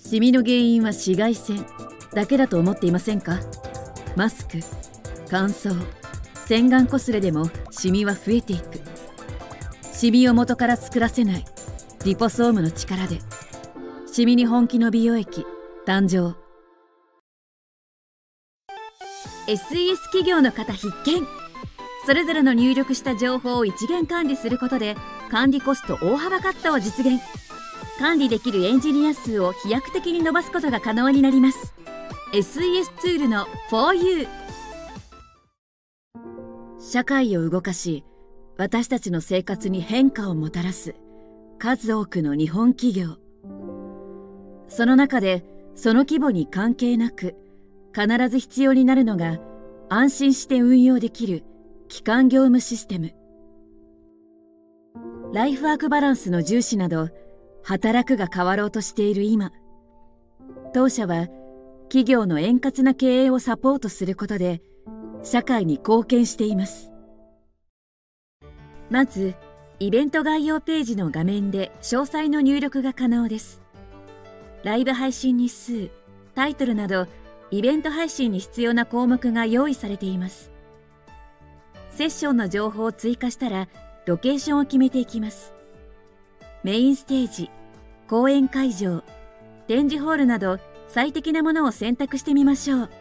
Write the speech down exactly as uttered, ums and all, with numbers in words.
シミの原因は紫外線だけだと思っていませんか？マスク、乾燥、洗顔こすれでもシミは増えていく。シミを元から作らせないリポソームの力で、シミに本気の美容液誕生。 エスイーエス 企業の方必見。それぞれの入力した情報を一元管理することで管理コスト大幅カットを実現。管理できるエンジニア数を飛躍的に伸ばすことが可能になります。 エスイーエス ツールの フォーユー。 社会を動かし、私たちの生活に変化をもたらす数多くの日本企業。その中でその規模に関係なく必ず必要になるのが安心して運用できる基幹業務システム。ライフワークバランスの重視など働くが変わろうとしている今、当社は企業の円滑な経営をサポートすることで社会に貢献しています。まずイベント概要ページの画面で詳細の入力が可能です。ライブ配信日数、タイトルなどイベント配信に必要な項目が用意されています。セッションの情報を追加したらロケーションを決めていきます。メインステージ、講演会場、展示ホールなど最適なものを選択してみましょう。